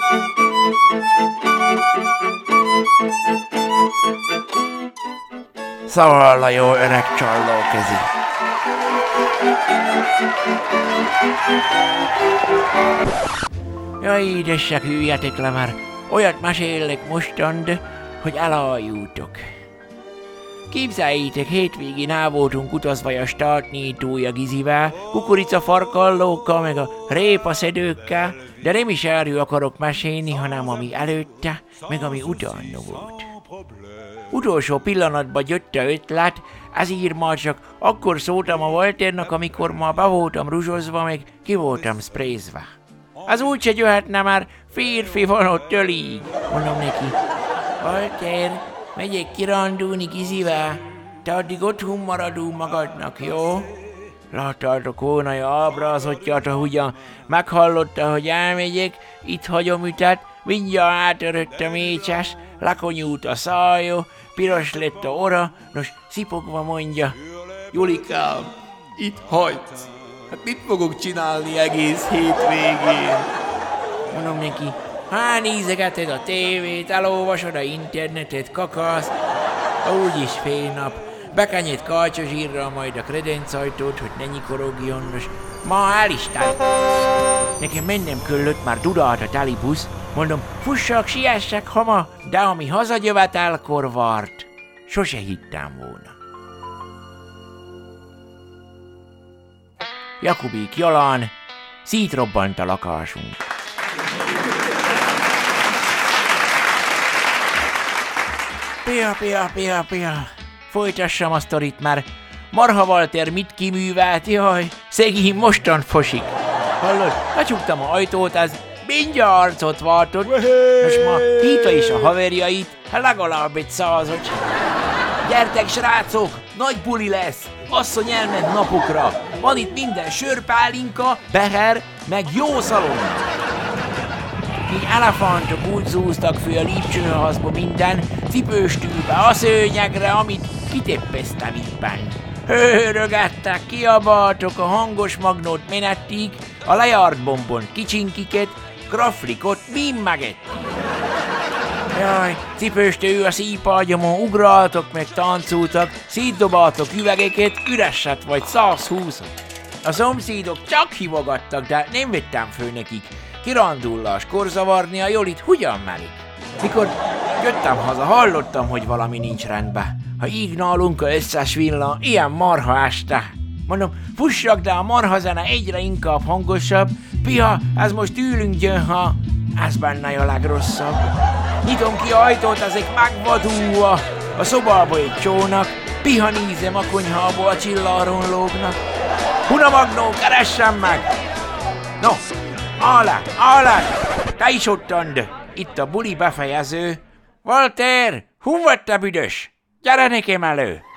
Szóval a jó öreg csalló kezi. Jaj, édesek, üljetek le már. Olyat mesélek mostant, hogy elaljutok. Képzeljétek, hétvégén el voltunk utazva a startnyítója Gizivel, kukoricafarkallókkal, meg a répaszedőkkel, de nem is erről akarok mesélni, hanem ami előtte, meg ami utána volt. Utolsó pillanatban jött a ötlet, ezért már csak akkor szóltam a Walternak, amikor már be voltam ruzsozva, meg ki voltam sprayzve. Az úgyse jöhetne, már férfi van ott ölig. Mondom neki, Walter, megyek kirándulni Gizivel, te addig otthon maradunk magadnak, jó? Láttátok volna, hogy ábrázottját, ahogyan meghallotta, hogy elmegyek, itt hagyom ütet, mindjárt átörött a mécses, lekonyult a szája, piros lett a ora, nos, szipogva mondja, Julikám, itt hagysz, hát mit fogok csinálni egész hétvégén? Mondom neki, nézegeted a tévét, elolvasod a internetet, kakasz, úgyis fél nap, bekenyed kalcsazsírral majd a kredencajtót, hogy ne nyikorogjon, nos, ma el is telt. Nekem mennem kellett, már dudalt a teli busz, mondom, fussak, siessek hama, de ami hazagyövetelkor vart, sose hittem volna. Jakubék jalán szétrobbant a lakásunk. Pia, folytassam a sztorit, mert Marha Walter mit kiművelt, jaj, szegény mostan fosik. Hallod, becsuktam a ajtót, az mindjárt arcot váltott, most ma hívta is a haverjait, legalább egy 100-ot. Gyertek, srácok, nagy buli lesz, asszony elment napokra, van itt minden sörpálinka, beher, meg jó szalon. Míg elefántok úgy zúztak föl a lépcsőházba minden, cipőstűbe, a szőnyegre, amit kiteppeztem éppen. Hőrögettek, kiabáltok a hangos magnót menettig, a lejárt bombont kicsinkiket, kraflikot, mimmeget. Jaj, cipőstő a szípágyamon, ugráltok meg táncoltak, szétdobáltok üvegeket, üreset vagy 120-at. A szomszédok csak hívogattak, de nem vettem föl nekik. Kirandullás, korzavarni a Jolit hogyan merik. Mikor jöttem haza, hallottam, hogy valami nincs rendben. Ha így nálunk a összes villám, ilyen marha este. Mondom, fussak, de a marha zene egyre inkább hangosabb. Piha, ez most ülünk jön, ha ez benne a legrosszabb. Nyitom ki a ajtót, ezek megvadulva. A szobába egy csónak. Piha nézem a konyhába, a csilláron lógnak. Huna Magnó, keressem meg! No, Alek, te is ottand! Itt a buli befejező. Walter, hú vagy te büdös? Gyere nekem elő!